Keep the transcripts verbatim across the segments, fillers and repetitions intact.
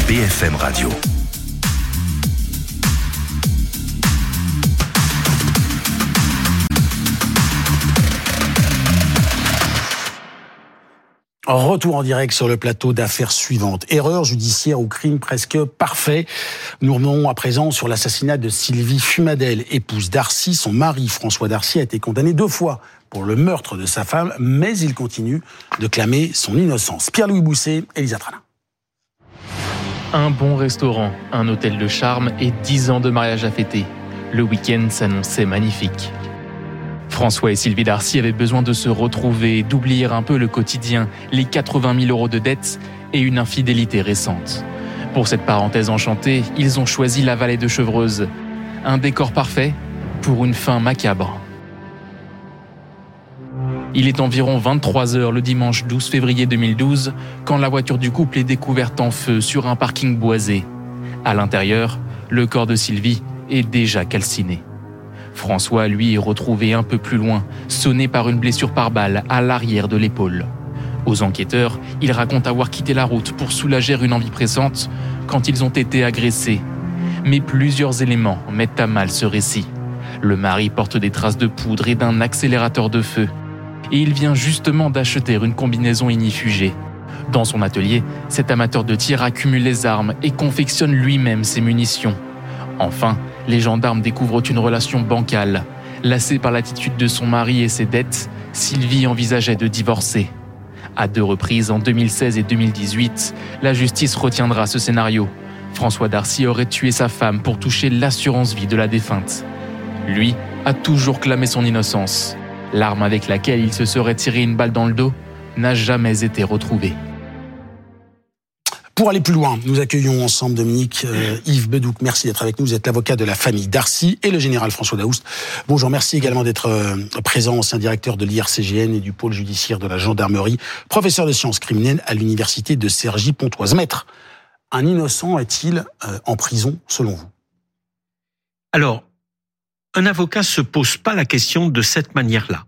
B F M Radio. Retour en direct sur le plateau d'affaires suivantes. Erreur judiciaire ou crime presque parfait. Nous revenons à présent sur l'assassinat de Sylvie Fumadel, épouse Darcy. Son mari, François Darcy, a été condamné deux fois pour le meurtre de sa femme, mais il continue de clamer son innocence. Pierre-Louis Bousset, Elisa Tralin. Un bon restaurant, un hôtel de charme et dix ans de mariage à fêter. Le week-end s'annonçait magnifique. François et Sylvie Darcy avaient besoin de se retrouver, d'oublier un peu le quotidien, les quatre-vingt mille euros de dettes et une infidélité récente. Pour cette parenthèse enchantée, ils ont choisi la vallée de Chevreuse. Un décor parfait pour une fin macabre. Il est environ vingt-trois heures le dimanche douze février deux mille douze quand la voiture du couple est découverte en feu sur un parking boisé. À l'intérieur, le corps de Sylvie est déjà calciné. François, lui, est retrouvé un peu plus loin, sonné par une blessure par balle à l'arrière de l'épaule. Aux enquêteurs, il raconte avoir quitté la route pour soulager une envie pressante quand ils ont été agressés. Mais plusieurs éléments mettent à mal ce récit. Le mari porte des traces de poudre et d'un accélérateur de feu. Et il vient justement d'acheter une combinaison ignifugée. Dans son atelier, cet amateur de tir accumule les armes et confectionne lui-même ses munitions. Enfin, les gendarmes découvrent une relation bancale. Lassée par l'attitude de son mari et ses dettes, Sylvie envisageait de divorcer. À deux reprises, en deux mille seize et deux mille dix-huit, la justice retiendra ce scénario. François Darcy aurait tué sa femme pour toucher l'assurance vie de la défunte. Lui a toujours clamé son innocence. L'arme avec laquelle il se serait tiré une balle dans le dos n'a jamais été retrouvée. Pour aller plus loin, nous accueillons ensemble Dominique euh, Yves Bedouc. Merci d'être avec nous. Vous êtes l'avocat de la famille Darcy et le général François Daoust. Bonjour, merci également d'être euh, présent, ancien directeur de l'I R C G N et du pôle judiciaire de la gendarmerie, professeur de sciences criminelles à l'université de Cergy-Pontoise. Maître, un innocent est-il euh, en prison selon vous ? Alors, un avocat se pose pas la question de cette manière-là.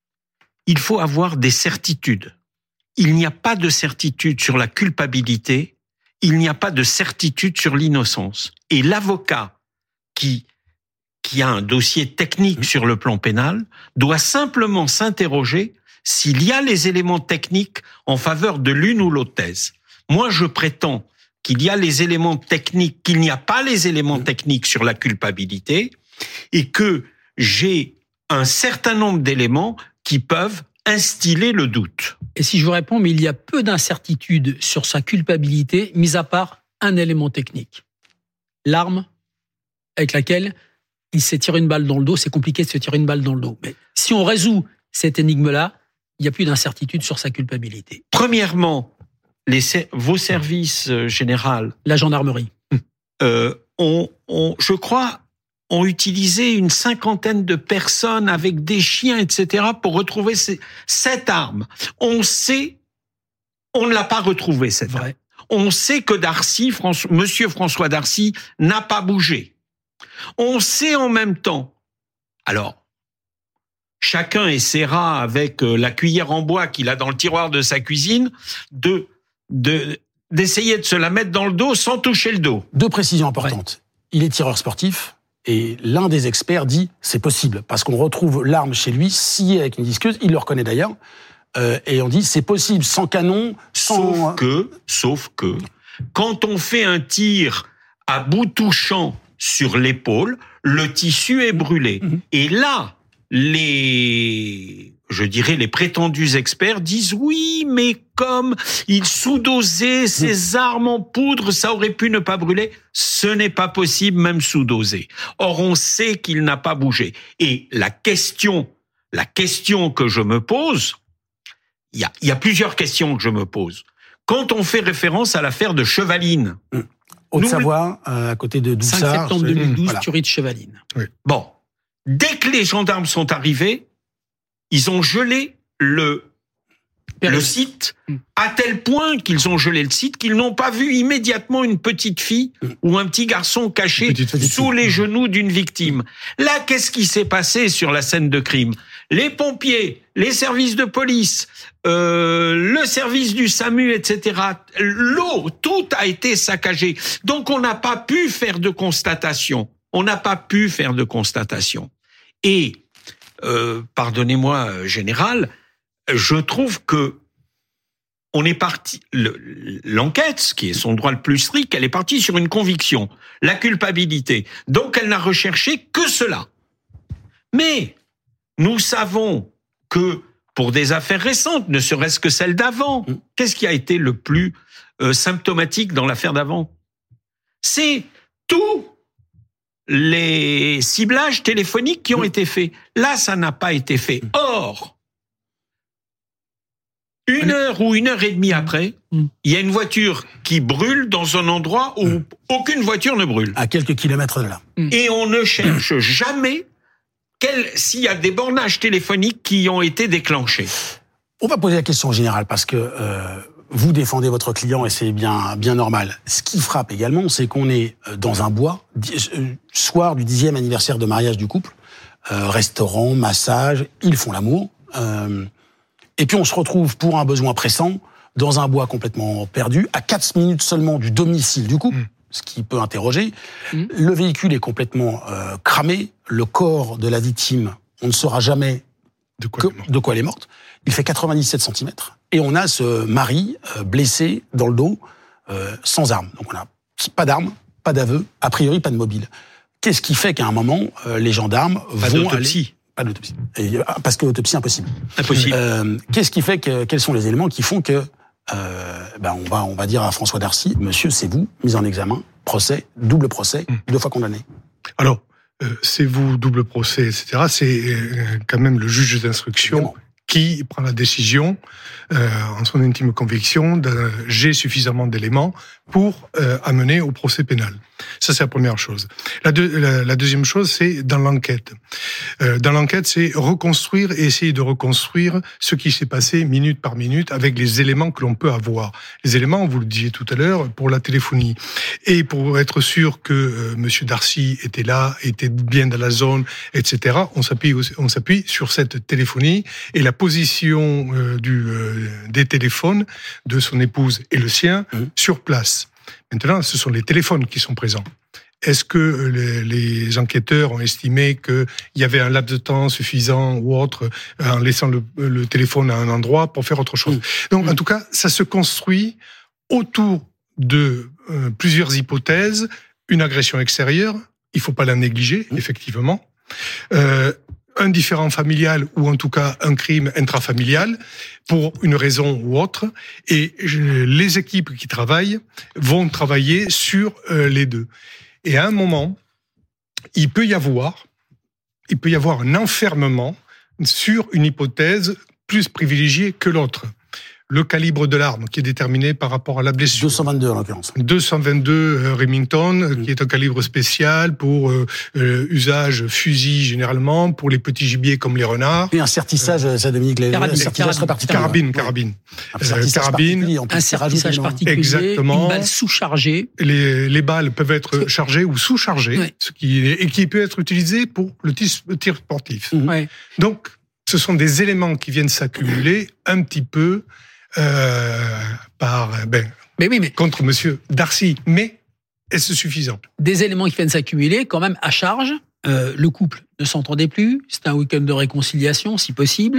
Il faut avoir des certitudes. Il n'y a pas de certitude sur la culpabilité. Il n'y a pas de certitude sur l'innocence. Et l'avocat qui, qui a un dossier technique sur le plan pénal doit simplement s'interroger s'il y a les éléments techniques en faveur de l'une ou l'autre thèse. Moi, je prétends qu'il y a les éléments techniques, qu'il n'y a pas les éléments techniques sur la culpabilité et que j'ai un certain nombre d'éléments qui peuvent instiller le doute. Et si je vous réponds, mais il y a peu d'incertitudes sur sa culpabilité, mis à part un élément technique. L'arme avec laquelle il s'est tiré une balle dans le dos, c'est compliqué de se tirer une balle dans le dos. Mais si on résout cette énigme-là, il n'y a plus d'incertitude sur sa culpabilité. Premièrement, les, vos services euh, généraux... La gendarmerie. Euh, ont, ont, je crois... ont utilisé une cinquantaine de personnes avec des chiens, et cetera pour retrouver ces, cette arme. On sait, on ne l'a pas retrouvée, cette Vrai. arme. On sait que Darcy, François, Monsieur François Darcy, n'a pas bougé. On sait en même temps, alors, chacun essaiera avec la cuillère en bois qu'il a dans le tiroir de sa cuisine, de, de, d'essayer de se la mettre dans le dos sans toucher le dos. Deux précisions importantes. Ouais. Il est tireur sportif. Et l'un des experts dit c'est possible parce qu'on retrouve l'arme chez lui sciée avec une disqueuse, il le reconnaît d'ailleurs, euh, et on dit c'est possible sans canon, sans... Sauf que, sauf que, quand on fait un tir à bout touchant sur l'épaule, le tissu est brûlé. Mmh. Et là, les, je dirais les prétendus experts disent oui, mais comme il sous-dosait ses mmh. armes en poudre, ça aurait pu ne pas brûler. Ce n'est pas possible, même sous-dosé. Or, on sait qu'il n'a pas bougé. Et la question, la question que je me pose, il y a, il y a plusieurs questions que je me pose. Quand on fait référence à l'affaire de Chevaline, mmh. Haute-Savoie, euh, à côté de Doussard. cinq septembre deux mille douze, voilà. tuerie de Chevaline. Oui. Bon, dès que les gendarmes sont arrivés, ils ont gelé le le site, à tel point qu'ils ont gelé le site qu'ils n'ont pas vu immédiatement une petite fille ou un petit garçon caché sous les genoux d'une victime. Là, qu'est-ce qui s'est passé sur la scène de crime ? les pompiers, les services de police, euh, le service du SAMU, et cetera. L'eau, tout a été saccagé. Donc on n'a pas pu faire de constatation. On n'a pas pu faire de constatation. Et, euh, pardonnez-moi, général, je trouve que on est parti, le, l'enquête, ce qui est son droit le plus strict, elle est partie sur une conviction, la culpabilité. Donc elle n'a recherché que cela. Mais nous savons que pour des affaires récentes, ne serait-ce que celle d'avant, qu'est-ce qui a été le plus euh, symptomatique dans l'affaire d'avant ? C'est tous les ciblages téléphoniques qui ont été faits. Là, ça n'a pas été fait. Or, une heure ou une heure et demie après, il y a une voiture qui brûle dans un endroit où aucune voiture ne brûle. À quelques kilomètres de là. Et on ne cherche jamais quel, s'il y a des bornages téléphoniques qui ont été déclenchés. On va poser la question générale parce que euh, vous défendez votre client et c'est bien, bien normal. Ce qui frappe également, c'est qu'on est dans un bois, soir du dixième anniversaire de mariage du couple, euh, restaurant, massage, ils font l'amour. Euh, Et puis on se retrouve pour un besoin pressant dans un bois complètement perdu, à quatre minutes seulement du domicile du couple, mmh. ce qui peut interroger. Mmh. Le véhicule est complètement euh, cramé, le corps de la victime, on ne saura jamais de quoi, que, de quoi elle est morte. Il fait quatre-vingt-dix-sept centimètres. Et on a ce mari euh, blessé dans le dos, euh, sans arme. Donc on n'a pas d'arme, pas d'aveu, a priori pas de mobile. Qu'est-ce qui fait qu'à un moment, euh, les gendarmes pas vont d'autopsie. aller... Pas d'autopsie. Parce que l'autopsie, impossible. Impossible. Euh, qu'est-ce qui fait que, quels sont les éléments qui font que, euh, ben on va, on va dire à François Darcy, monsieur, c'est vous, mise en examen, procès, double procès, mmh. deux fois condamné. Alors, euh, c'est vous, double procès, et cetera. C'est euh, quand même le juge d'instruction Évidemment. qui prend la décision, euh, en son intime conviction, de j'ai suffisamment d'éléments pour euh, amener au procès pénal. Ça, c'est la première chose. La, deux, la, la deuxième chose, c'est dans l'enquête. Euh, dans l'enquête, c'est reconstruire et essayer de reconstruire ce qui s'est passé minute par minute avec les éléments que l'on peut avoir. Les éléments, vous le disiez tout à l'heure, pour la téléphonie. Et pour être sûr que euh, Monsieur Darcy était là, était bien dans la zone, et cetera, on s'appuie, on s'appuie sur cette téléphonie et la position euh, du, euh, des téléphones de son épouse et le sien mmh. sur place. Maintenant, ce sont les téléphones qui sont présents. Est-ce que les, les enquêteurs ont estimé qu'il y avait un laps de temps suffisant ou autre en laissant le, le téléphone à un endroit pour faire autre chose ? Mmh. Donc, mmh. en tout cas, ça se construit autour de euh, plusieurs hypothèses. Une agression extérieure, il ne faut pas la négliger, mmh. effectivement. Euh, un différend familial ou en tout cas un crime intrafamilial pour une raison ou autre. Et les équipes qui travaillent vont travailler sur euh, les deux. Et à un moment, il peut y avoir, il peut y avoir un enfermement sur une hypothèse plus privilégiée que l'autre. Le calibre de l'arme qui est déterminé par rapport à la blessure. deux cent vingt-deux en l'occurrence. deux cent vingt-deux Remington, mmh. qui est un calibre spécial pour euh, euh, usage fusil généralement, pour les petits gibiers comme les renards. Et un sertissage, euh, ça Dominique, les carabine, sertissage très particulier. Carabine, carabine. Un sertissage particulier, en plus, un sertissage particulier, exactement. Une balle sous-chargée. Les, les balles peuvent être chargées ou sous-chargées, oui. ce qui est, et qui peut être utilisé pour le tir, le tir sportif. Mmh. Ouais. Donc, ce sont des éléments qui viennent s'accumuler un petit peu Euh, par ben mais oui, mais contre Monsieur Darcy, mais est-ce suffisant ? Des éléments qui viennent s'accumuler quand même à charge. Euh, le couple ne s'entendait plus. C'était un week-end de réconciliation, si possible.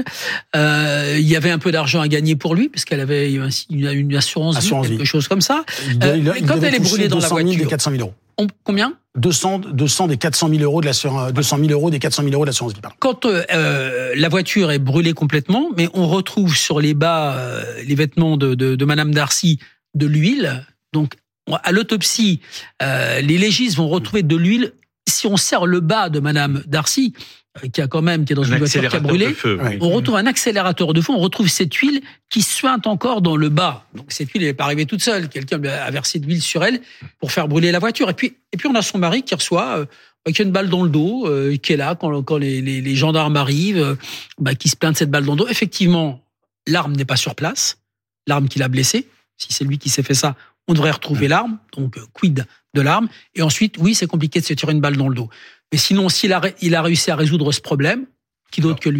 Euh, il y avait un peu d'argent à gagner pour lui, parce qu'elle avait une, une assurance, assurance vie, quelque vie. chose comme ça. Il, euh, il, il quand elle est brûlée dans la voiture, des quatre cent mille euros. On, combien ? deux cents, deux cents des quatre cent mille euros de l'assurance, deux cent mille euros des quatre cent mille euros de l'assurance vie. Quand euh, la voiture est brûlée complètement, mais on retrouve sur les bas euh, les vêtements de, de, de Madame Darcy de l'huile. Donc à l'autopsie, euh, les légistes vont retrouver de l'huile. Si on serre le bas de Madame Darcy, qui a quand même qui est dans une voiture qui a brûlé, feu, oui. on retrouve un accélérateur de feu, on retrouve cette huile qui suinte encore dans le bas. Donc cette huile, elle n'est pas arrivée toute seule. Quelqu'un a versé de l'huile sur elle pour faire brûler la voiture. Et puis, et puis on a son mari qui reçoit, euh, qui a une balle dans le dos, euh, qui est là quand, quand les, les, les gendarmes arrivent, euh, bah, qui se plaint de cette balle dans le dos. Effectivement, l'arme n'est pas sur place, l'arme qui l'a blessé. Si c'est lui qui s'est fait ça, on devrait retrouver l'arme. Donc quid de l'arme. Et ensuite, oui, c'est compliqué de se tirer une balle dans le dos. Mais sinon, s'il a, il a réussi à résoudre ce problème, qui d'autre que lui ?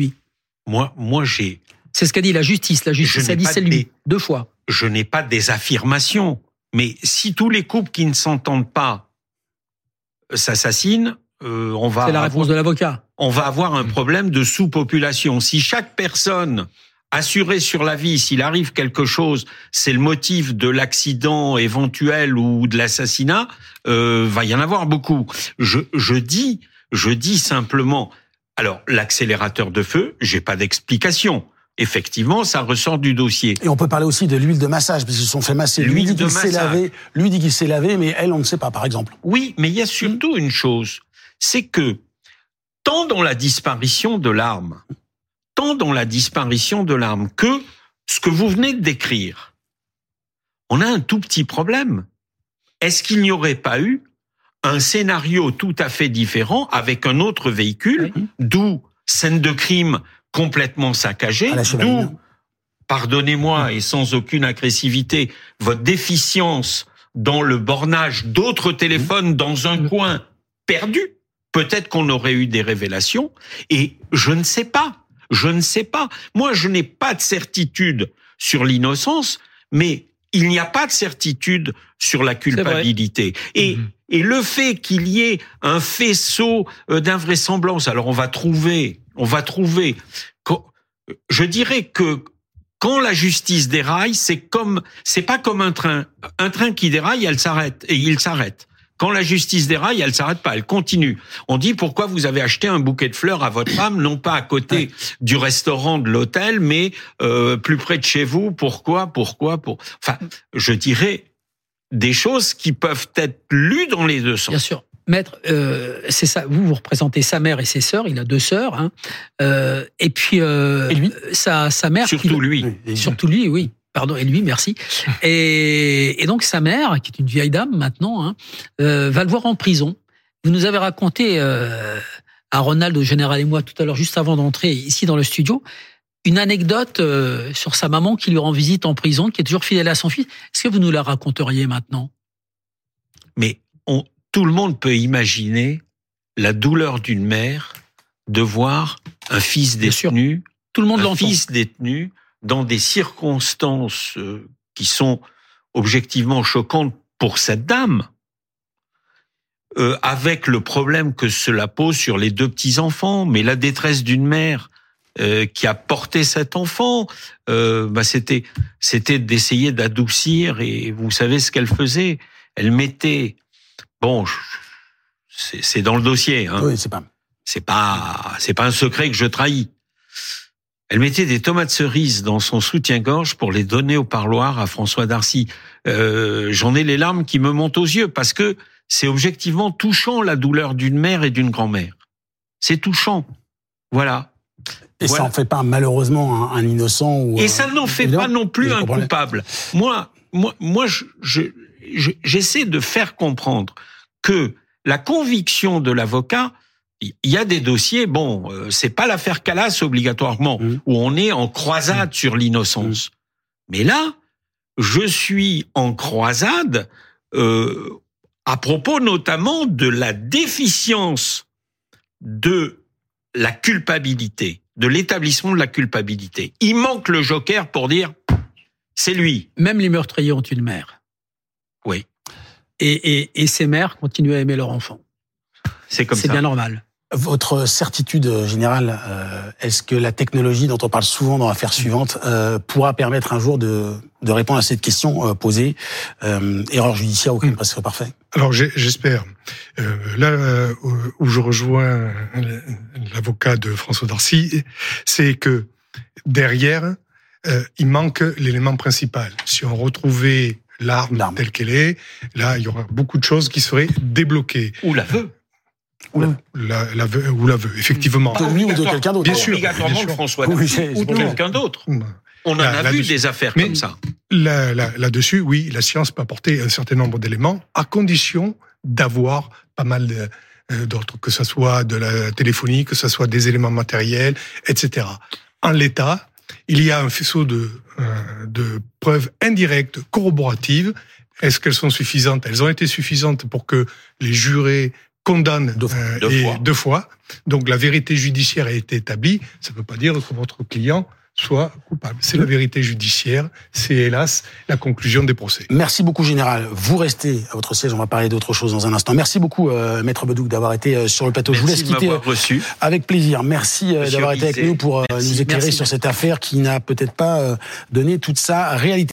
moi, moi, j'ai. C'est ce qu'a dit la justice. La justice a dit c'est lui, des, deux fois. Je n'ai pas des affirmations, mais si tous les couples qui ne s'entendent pas s'assassinent, euh, on va. C'est la réponse avoir, de l'avocat. On va avoir un problème de sous-population. Si chaque personne assurée sur la vie, s'il arrive quelque chose, c'est le motif de l'accident éventuel ou de l'assassinat, euh, va y en avoir beaucoup. Je, je dis, je dis simplement. Alors, l'accélérateur de feu, j'ai pas d'explication. Effectivement, ça ressort du dossier. Et on peut parler aussi de l'huile de massage, parce qu'ils se sont fait masser. Lui dit qu'il s'est lavé, lui dit qu'il s'est lavé, mais elle, on ne sait pas, par exemple. Oui, mais il y a surtout une chose, c'est que, tant dans la disparition de l'arme, tant dans la disparition de l'arme que ce que vous venez de décrire, on a un tout petit problème. Est-ce qu'il n'y aurait pas eu un scénario tout à fait différent avec un autre véhicule, oui. D'où scène de crime complètement saccagée, d'où, pardonnez-moi et sans aucune agressivité, votre déficience dans le bornage d'autres téléphones dans un coin perdu. Peut-être qu'on aurait eu des révélations et je ne sais pas, je ne sais pas. Moi, je n'ai pas de certitude sur l'innocence, mais il n'y a pas de certitude sur la culpabilité. Et, mmh. et le fait qu'il y ait un faisceau d'invraisemblance, alors on va trouver, on va trouver, je dirais que quand la justice déraille, c'est comme, c'est pas comme un train. Un train qui déraille, elle s'arrête, et il s'arrête. Quand la justice déraille, elle s'arrête pas, elle continue. On dit pourquoi vous avez acheté un bouquet de fleurs à votre femme, non pas à côté ouais. du restaurant de l'hôtel, mais euh, plus près de chez vous. Pourquoi, pourquoi, pour. Enfin, je dirais des choses qui peuvent être lues dans les deux sens. Bien sûr, maître, euh, c'est ça. Vous vous représentez sa mère et ses sœurs. Il a deux sœurs, hein. Euh, et puis euh, et lui sa sa mère. Surtout qui, lui. Oui, surtout lui, oui. Pardon, et lui, merci. Et, et donc sa mère, qui est une vieille dame maintenant, hein, euh, va le voir en prison. Vous nous avez raconté euh, à Ronald, au général et moi, tout à l'heure, juste avant d'entrer ici dans le studio, une anecdote euh, sur sa maman qui lui rend visite en prison, qui est toujours fidèle à son fils. Est-ce que vous nous la raconteriez maintenant ? Mais on, tout le monde peut imaginer la douleur d'une mère de voir un fils détenu, tout le monde un l'entend. fils détenu dans des circonstances qui sont objectivement choquantes pour cette dame, euh, avec le problème que cela pose sur les deux petits-enfants, mais la détresse d'une mère euh, qui a porté cet enfant, euh, bah c'était, c'était d'essayer d'adoucir, et vous savez ce qu'elle faisait. Elle mettait, bon, c'est, c'est dans le dossier, hein. Oui, c'est pas, c'est pas, c'est pas un secret que je trahis. Elle mettait des tomates cerises dans son soutien-gorge pour les donner au parloir à François Darcy. Euh, j'en ai les larmes qui me montent aux yeux parce que c'est objectivement touchant, la douleur d'une mère et d'une grand-mère. C'est touchant. Voilà. Et voilà. Ça n'en fait pas malheureusement un, un innocent ou et ça n'en fait pas non plus un coupable. Moi, moi, moi, je, je, je, j'essaie de faire comprendre que la conviction de l'avocat. Il y a des dossiers, bon, euh, c'est pas l'affaire Calas obligatoirement, mmh. où on est en croisade mmh. sur l'innocence. Mmh. Mais là, je suis en croisade euh, à propos notamment de la déficience de la culpabilité, de l'établissement de la culpabilité. Il manque le joker pour dire c'est lui. Même les meurtriers ont une mère. Oui. Et, et, et ces mères continuent à aimer leur enfant. C'est comme c'est ça. C'est bien normal. Votre certitude générale, euh, est-ce que la technologie dont on parle souvent dans l'affaire suivante euh, pourra permettre un jour de, de répondre à cette question euh, posée euh, erreur judiciaire, aucun mmh. serait parfait. Alors j'espère. Euh, là euh, où je rejoins l'avocat de François Darcy, c'est que derrière, euh, il manque l'élément principal. Si on retrouvait l'arme, l'arme telle qu'elle est, là il y aura beaucoup de choses qui seraient débloquées. Ou l'aveu. Ou la, la, ou l'aveu, effectivement. De lui ou de quelqu'un d'autre. Bien sûr. Obligatoirement bien de sûr. François Darcy, oui, ou de quelqu'un d'autre. On en là, a vu des affaires mais comme ça. Là, là, là-dessus, oui, la science peut apporter un certain nombre d'éléments, à condition d'avoir pas mal de, euh, d'autres, que ce soit de la téléphonie, que ce soit des éléments matériels, et cetera. En l'état, il y a un faisceau de, euh, de preuves indirectes, corroboratives. Est-ce qu'elles sont suffisantes ? Elles ont été suffisantes pour que les jurés condamne deux fois. Euh, deux, et fois. deux fois. Donc la vérité judiciaire a été établie. Ça ne veut pas dire que votre client soit coupable. C'est la vérité judiciaire. C'est hélas la conclusion des procès. Merci beaucoup, Général. Vous restez à votre siège. On va parler d'autre chose dans un instant. Merci beaucoup, euh, Maître Bedouc, d'avoir été euh, sur le plateau. Merci Je vous laisse de quitter m'avoir reçu. avec plaisir. Merci euh, d'avoir été avec nous pour euh, Merci. nous éclairer Merci. sur cette affaire qui n'a peut-être pas euh, donné toute sa réalité.